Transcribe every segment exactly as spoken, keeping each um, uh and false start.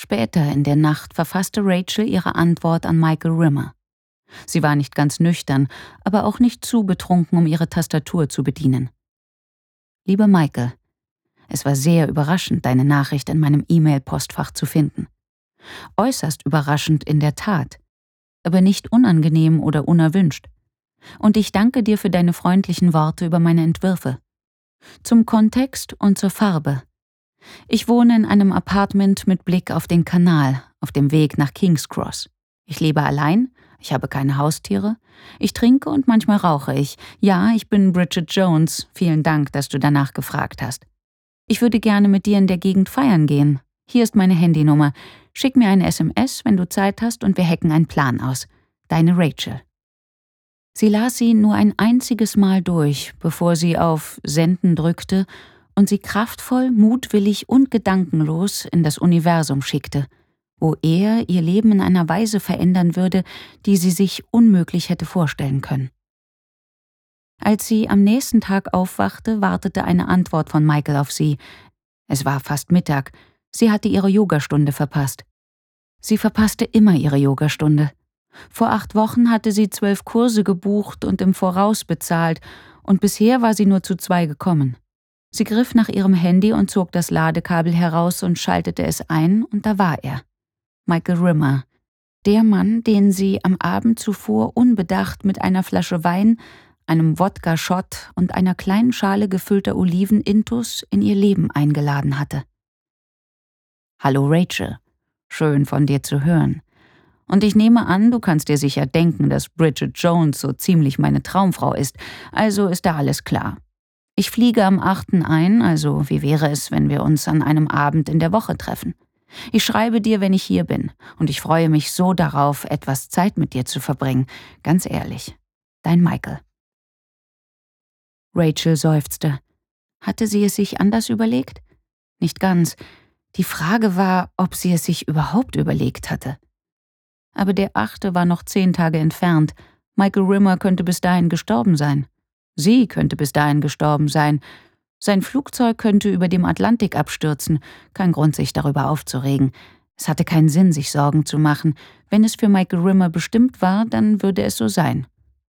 Später in der Nacht verfasste Rachel ihre Antwort an Michael Rimmer. Sie war nicht ganz nüchtern, aber auch nicht zu betrunken, um ihre Tastatur zu bedienen. Lieber Michael, es war sehr überraschend, deine Nachricht in meinem E-Mail-Postfach zu finden. Äußerst überraschend in der Tat, aber nicht unangenehm oder unerwünscht. Und ich danke dir für deine freundlichen Worte über meine Entwürfe. Zum Kontext und zur Farbe. Ich wohne in einem Apartment mit Blick auf den Kanal, auf dem Weg nach King's Cross. Ich lebe allein, ich habe keine Haustiere, ich trinke und manchmal rauche ich. Ja, ich bin Bridget Jones, vielen Dank, dass du danach gefragt hast. Ich würde gerne mit dir in der Gegend feiern gehen. Hier ist meine Handynummer. Schick mir eine S M S, wenn du Zeit hast, und wir hacken einen Plan aus. Deine Rachel. Sie las sie nur ein einziges Mal durch, bevor sie auf Senden drückte und sie kraftvoll, mutwillig und gedankenlos in das Universum schickte, wo er ihr Leben in einer Weise verändern würde, die sie sich unmöglich hätte vorstellen können. Als sie am nächsten Tag aufwachte, wartete eine Antwort von Michael auf sie. Es war fast Mittag. Sie hatte ihre Yogastunde verpasst. Sie verpasste immer ihre Yogastunde. Vor acht Wochen hatte sie zwölf Kurse gebucht und im Voraus bezahlt, und bisher war sie nur zu zwei gekommen. Sie griff nach ihrem Handy und zog das Ladekabel heraus und schaltete es ein, und da war er. Michael Rimmer, der Mann, den sie am Abend zuvor unbedacht mit einer Flasche Wein, einem Wodka-Shot und einer kleinen Schale gefüllter Oliven-Intus in ihr Leben eingeladen hatte. »Hallo Rachel, schön von dir zu hören. Und ich nehme an, du kannst dir sicher denken, dass Bridget Jones so ziemlich meine Traumfrau ist, also ist da alles klar. Ich fliege am achten ein, also wie wäre es, wenn wir uns an einem Abend in der Woche treffen? Ich schreibe dir, wenn ich hier bin, und ich freue mich so darauf, etwas Zeit mit dir zu verbringen, ganz ehrlich. Dein Michael.« Rachel seufzte. Hatte sie es sich anders überlegt? Nicht ganz. Die Frage war, ob sie es sich überhaupt überlegt hatte. Aber der achte war noch zehn Tage entfernt. Michael Rimmer könnte bis dahin gestorben sein. Sie könnte bis dahin gestorben sein. Sein Flugzeug könnte über dem Atlantik abstürzen. Kein Grund, sich darüber aufzuregen. Es hatte keinen Sinn, sich Sorgen zu machen. Wenn es für Michael Rimmer bestimmt war, dann würde es so sein.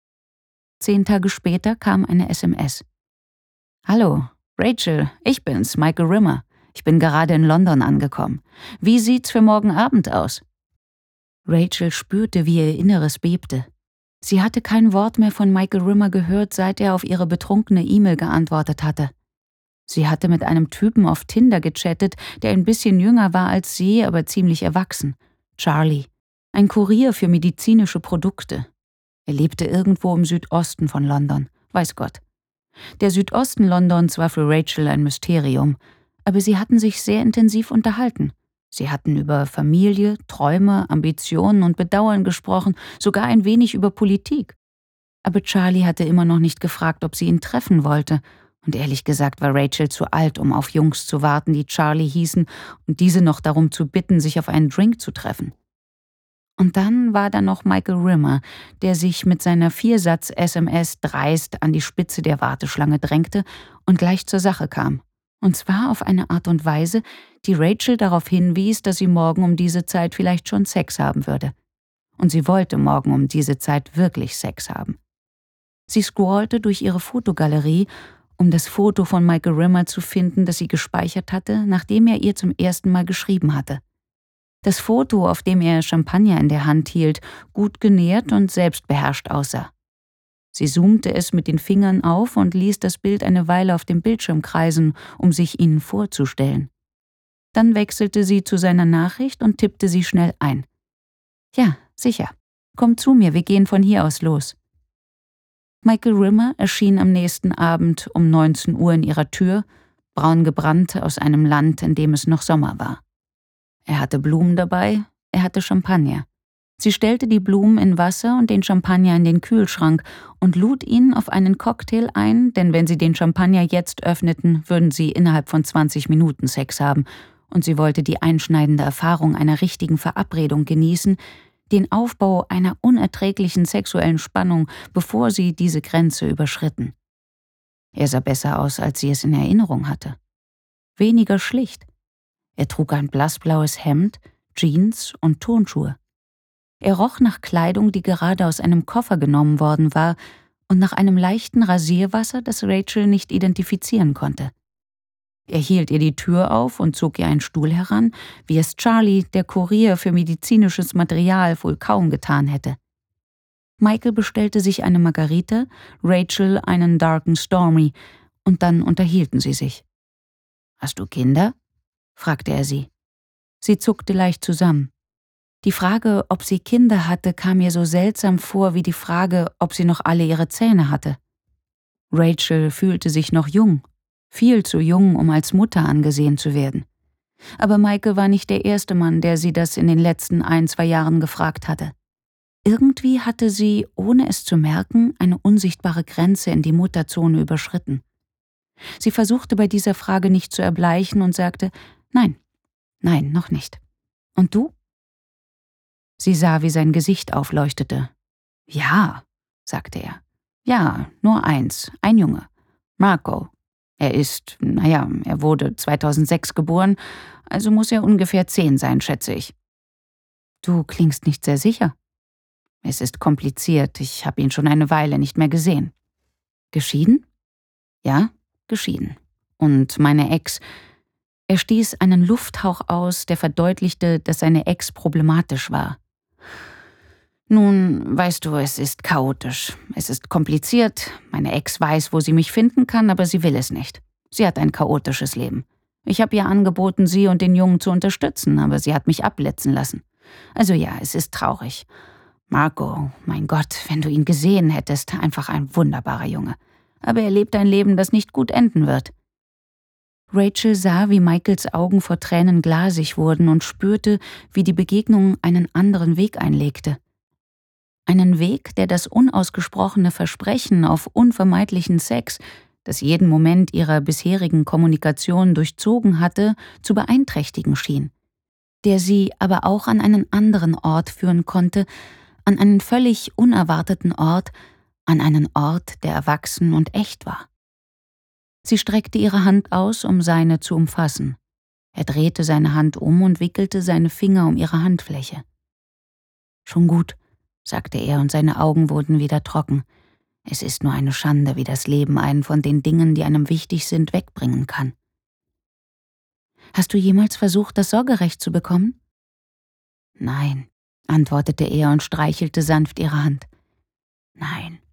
Zehn Tage später kam eine S M S. »Hallo, Rachel, ich bin's, Michael Rimmer. Ich bin gerade in London angekommen. Wie sieht's für morgen Abend aus?« Rachel spürte, wie ihr Inneres bebte. Sie hatte kein Wort mehr von Michael Rimmer gehört, seit er auf ihre betrunkene E-Mail geantwortet hatte. Sie hatte mit einem Typen auf Tinder gechattet, der ein bisschen jünger war als sie, aber ziemlich erwachsen. Charlie. Ein Kurier für medizinische Produkte. Er lebte irgendwo im Südosten von London. Weiß Gott. Der Südosten Londons war für Rachel ein Mysterium, aber sie hatten sich sehr intensiv unterhalten. Sie hatten über Familie, Träume, Ambitionen und Bedauern gesprochen, sogar ein wenig über Politik. Aber Charlie hatte immer noch nicht gefragt, ob sie ihn treffen wollte, und ehrlich gesagt war Rachel zu alt, um auf Jungs zu warten, die Charlie hießen, und diese noch darum zu bitten, sich auf einen Drink zu treffen. Und dann war da noch Michael Rimmer, der sich mit seiner Viersatz-S M S dreist an die Spitze der Warteschlange drängte und gleich zur Sache kam. Und zwar auf eine Art und Weise, die Rachel darauf hinwies, dass sie morgen um diese Zeit vielleicht schon Sex haben würde. Und sie wollte morgen um diese Zeit wirklich Sex haben. Sie scrollte durch ihre Fotogalerie, um das Foto von Michael Rimmer zu finden, das sie gespeichert hatte, nachdem er ihr zum ersten Mal geschrieben hatte. Das Foto, auf dem er Champagner in der Hand hielt, gut genährt und selbstbeherrscht aussah. Sie zoomte es mit den Fingern auf und ließ das Bild eine Weile auf dem Bildschirm kreisen, um sich ihnen vorzustellen. Dann wechselte sie zu seiner Nachricht und tippte sie schnell ein. »Ja, sicher. Komm zu mir, wir gehen von hier aus los.« Michael Rimmer erschien am nächsten Abend um neunzehn Uhr in ihrer Tür, braun gebrannt aus einem Land, in dem es noch Sommer war. Er hatte Blumen dabei, er hatte Champagner. Sie stellte die Blumen in Wasser und den Champagner in den Kühlschrank und lud ihn auf einen Cocktail ein, denn wenn sie den Champagner jetzt öffneten, würden sie innerhalb von zwanzig Minuten Sex haben, und sie wollte die einschneidende Erfahrung einer richtigen Verabredung genießen, den Aufbau einer unerträglichen sexuellen Spannung, bevor sie diese Grenze überschritten. Er sah besser aus, als sie es in Erinnerung hatte. Weniger schlicht. Er trug ein blassblaues Hemd, Jeans und Turnschuhe. Er roch nach Kleidung, die gerade aus einem Koffer genommen worden war, und nach einem leichten Rasierwasser, das Rachel nicht identifizieren konnte. Er hielt ihr die Tür auf und zog ihr einen Stuhl heran, wie es Charlie, der Kurier für medizinisches Material, wohl kaum getan hätte. Michael bestellte sich eine Margarita, Rachel einen Dark and Stormy, und dann unterhielten sie sich. »Hast du Kinder?« fragte er sie. Sie zuckte leicht zusammen. Die Frage, ob sie Kinder hatte, kam ihr so seltsam vor wie die Frage, ob sie noch alle ihre Zähne hatte. Rachel fühlte sich noch jung, viel zu jung, um als Mutter angesehen zu werden. Aber Michael war nicht der erste Mann, der sie das in den letzten ein, zwei Jahren gefragt hatte. Irgendwie hatte sie, ohne es zu merken, eine unsichtbare Grenze in die Mutterzone überschritten. Sie versuchte bei dieser Frage nicht zu erbleichen und sagte, »Nein, nein, noch nicht. Und du?« Sie sah, wie sein Gesicht aufleuchtete. »Ja«, sagte er. »Ja, nur eins, ein Junge. Marco. Er ist, naja, er wurde zweitausendsechs geboren, also muss er ungefähr zehn sein, schätze ich.« »Du klingst nicht sehr sicher.« »Es ist kompliziert, ich habe ihn schon eine Weile nicht mehr gesehen.« »Geschieden?« »Ja, geschieden. Und meine Ex...« Er stieß einen Lufthauch aus, der verdeutlichte, dass seine Ex problematisch war. »Nun, weißt du, es ist chaotisch. Es ist kompliziert. Meine Ex weiß, wo sie mich finden kann, aber sie will es nicht. Sie hat ein chaotisches Leben. Ich habe ihr angeboten, sie und den Jungen zu unterstützen, aber sie hat mich abblitzen lassen. Also ja, es ist traurig. Marco, mein Gott, wenn du ihn gesehen hättest, einfach ein wunderbarer Junge. Aber er lebt ein Leben, das nicht gut enden wird.« Rachel sah, wie Michaels Augen vor Tränen glasig wurden und spürte, wie die Begegnung einen anderen Weg einlegte. Einen Weg, der das unausgesprochene Versprechen auf unvermeidlichen Sex, das jeden Moment ihrer bisherigen Kommunikation durchzogen hatte, zu beeinträchtigen schien. Der sie aber auch an einen anderen Ort führen konnte, an einen völlig unerwarteten Ort, an einen Ort, der erwachsen und echt war. Sie streckte ihre Hand aus, um seine zu umfassen. Er drehte seine Hand um und wickelte seine Finger um ihre Handfläche. »Schon gut«, sagte er, und seine Augen wurden wieder trocken. »Es ist nur eine Schande, wie das Leben einen von den Dingen, die einem wichtig sind, wegbringen kann.« »Hast du jemals versucht, das Sorgerecht zu bekommen?« »Nein«, antwortete er und streichelte sanft ihre Hand. »Nein.«